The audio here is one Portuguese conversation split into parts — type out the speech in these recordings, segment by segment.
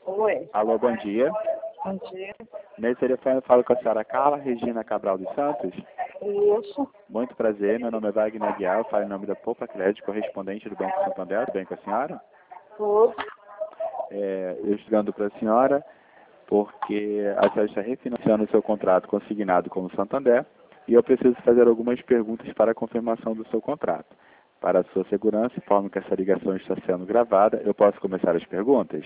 Oi. Alô, bom dia. Bom dia. Nesse telefone eu falo com a senhora Carla Regina Cabral dos Santos. Isso. Muito prazer, meu nome é Wagner Aguiar, eu falo em nome da Poupa Crédito, correspondente do Banco Santander. Tudo bem com a senhora? Tudo. Eu estou ligando para a senhora porque a senhora está refinanciando o seu contrato consignado com o Santander e eu preciso fazer algumas perguntas para a confirmação do seu contrato. Para a sua segurança, informo que essa ligação está sendo gravada. Eu posso começar as perguntas?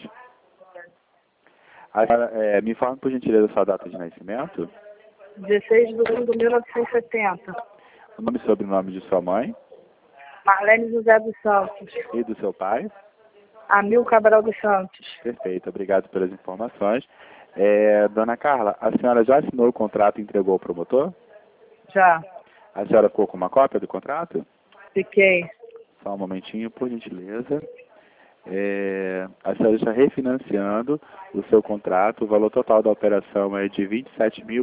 A senhora, me informe, por gentileza, a sua data de nascimento, 16/1/1970. o nome e sobrenome de sua mãe Marlene José dos Santos. e do seu pai. Amil Cabral dos Santos. Perfeito, obrigado pelas informações. Dona Carla, a senhora já assinou o contrato e entregou ao promotor? Já. A senhora ficou com uma cópia do contrato? Fiquei. Só um momentinho, por gentileza. A senhora está refinanciando o seu contrato. O valor total da operação é de R$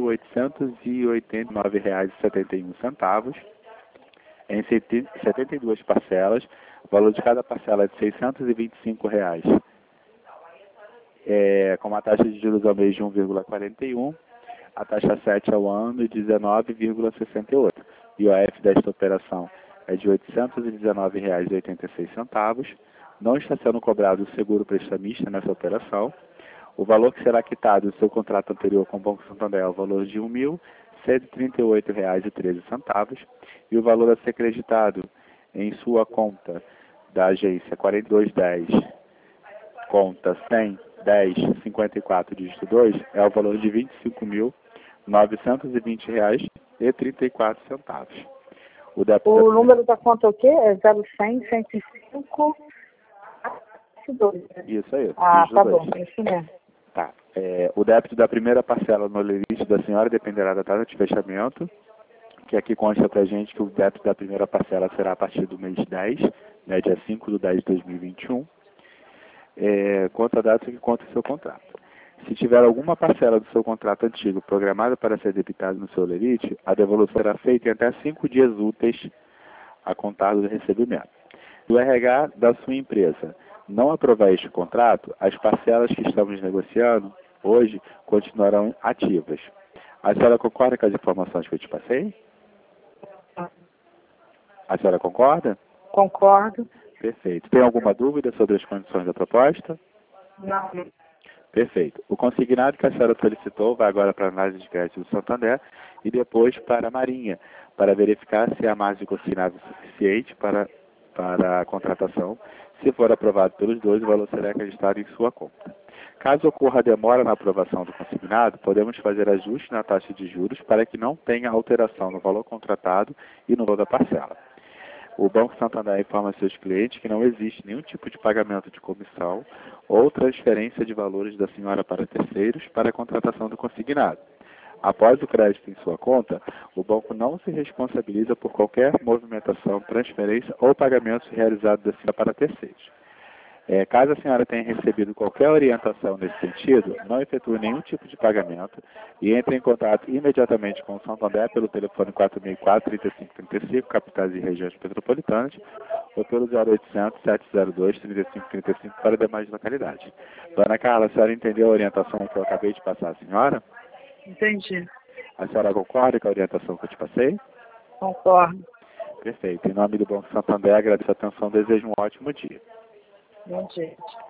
27.889,71 em 72 parcelas. O valor de cada parcela é de R$ 625. Com uma taxa de juros ao mês de 1,41, a taxa 7 ao ano de 19,68. E o IOF desta operação é de R$ 819,86. Não está sendo cobrado o seguro prestamista nessa operação. O valor que será quitado do seu contrato anterior com o Banco Santander é o valor de R$ 1.138,13. E o valor a ser creditado em sua conta da agência 4210, conta 1001054, dígito 2, é o valor de R$ 25.920,34. O número da conta é o quê? É 0100 105 2. Isso aí. Ah, tá 2. bom. É isso mesmo. Tá. O débito da primeira parcela no limite da senhora dependerá da data de fechamento, que aqui consta pra gente que o débito da primeira parcela será a partir do mês 10, né, dia 5/10/2021. Quanto à data que conta o seu contrato. Se tiver alguma parcela do seu contrato antigo programada para ser debitada no seu lerite, a devolução será feita em até 5 dias úteis a contar do recebimento. Se o RH da sua empresa não aprovar este contrato, as parcelas que estamos negociando hoje continuarão ativas. A senhora concorda com as informações que eu te passei? A senhora concorda? Concordo. Perfeito. Tem alguma dúvida sobre as condições da proposta? Não. Perfeito. O consignado que a senhora solicitou vai agora para a análise de crédito do Santander e depois para a Marinha, para verificar se a margem de consignado é suficiente para a contratação. Se for aprovado pelos dois, o valor será acreditado em sua conta. Caso ocorra demora na aprovação do consignado, podemos fazer ajuste na taxa de juros para que não tenha alteração no valor contratado e no valor da parcela. O Banco Santander informa seus clientes que não existe nenhum tipo de pagamento de comissão ou transferência de valores da senhora para terceiros para a contratação do consignado. Após o crédito em sua conta, o banco não se responsabiliza por qualquer movimentação, transferência ou pagamento realizado da senhora para terceiros. Caso a senhora tenha recebido qualquer orientação nesse sentido, não efetue nenhum tipo de pagamento e entre em contato imediatamente com o Santander pelo telefone 4004-3535, capitais e regiões metropolitanas, ou pelo 0800-702-3535 para demais localidades. Dona Carla, a senhora entendeu a orientação que eu acabei de passar à senhora? Entendi. A senhora concorda com a orientação que eu te passei? Concordo. Perfeito. Em nome do Banco Santander, agradeço a atenção e desejo um ótimo dia. Bom dia.